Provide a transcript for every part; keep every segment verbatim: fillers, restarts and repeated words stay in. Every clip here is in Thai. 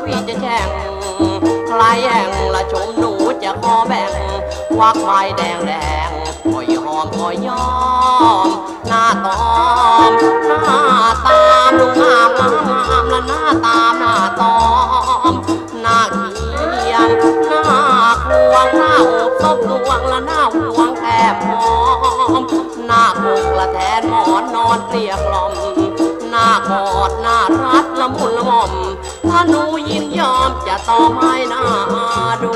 พี่จะแช่งใครแห่งละชมหนูจะขอแบ่งควักไม้แดงแดงคอยหอมคอยยอมหน้าตอมหน้าตามดูงามงามงามละหน้าตามหน้าตอมหน้าเคียงหน้าควงหน้าอกซบดวงละหน้าห่วงแอบหอมหน้าคกละแทนหมอนนอนเกลียกล่อมหน้ากอดหน้ารัดละมุนละม่อมถ้าหนูยินยอมจะต่อไม้หน้าดู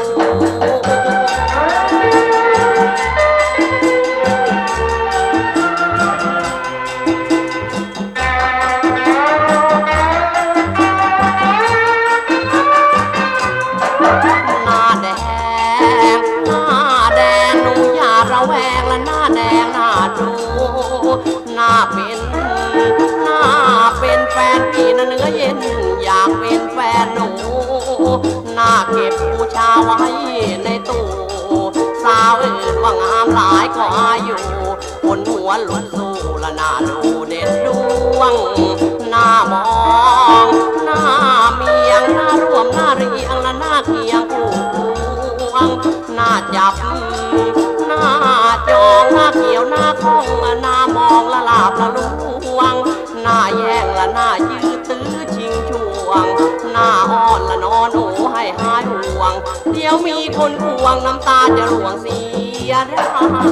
แวงและหน้าแดงหน้าดูหน้าเป็นหน้าเป็นแฟนพี่นะเนื้อเย็นอยากเป็นแฟนหนูหน้าเก็บบูชาไว้ในตู้สาวอื่นว่างามหลายก็อายุคนหัวหลุดสู้ละหน้าดูเด็ดดวงหน้ามองหน้าเมียงหน้ารวมหน้าเรียงและหน้าเคียงคู่ควงหน้าจับหน้าจองหน้าเขียวหน้าคองหน้ามองละลาบละลวงหน้าแย่งละหน้ายืดตื้อชิงช่วงหน้าอ่อนละนอนโอ้ให้หายห่วงเดี๋ยวมีคนควงน้ำตาจะร่วงเสียได้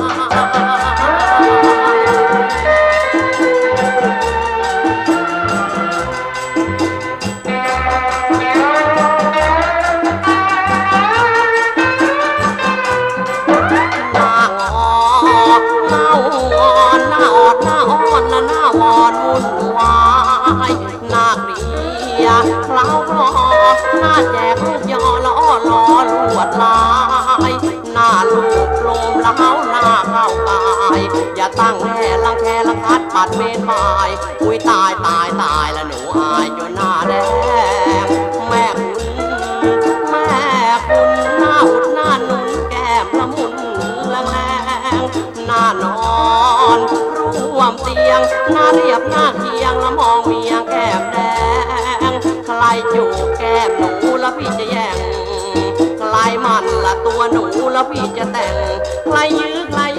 หน้าเกลียคล้าวคลอหน้าแจกลูกยอล้อล้อลวดลายหน้าลูกโลมเล้าหน้าเข้ากายอย่าตั้งแห่ลังแคลังคัดปัดเมนบายอุ้ยตายตายตายละหนูอายจนหน้าแดงแม่คุณแม่คุณหน้าอุดหน้านุ่นแก้มละมุนแรงแรงหน้านอนร่วมเตียงหน้าเรียบหน้าเคียงละมองเมียแก้มแดงใครจูบแก้มหนูแล้วพี่จะแย่งใครมันละตัวหนูแล้วพี่จะแต่งใครยื้อใคร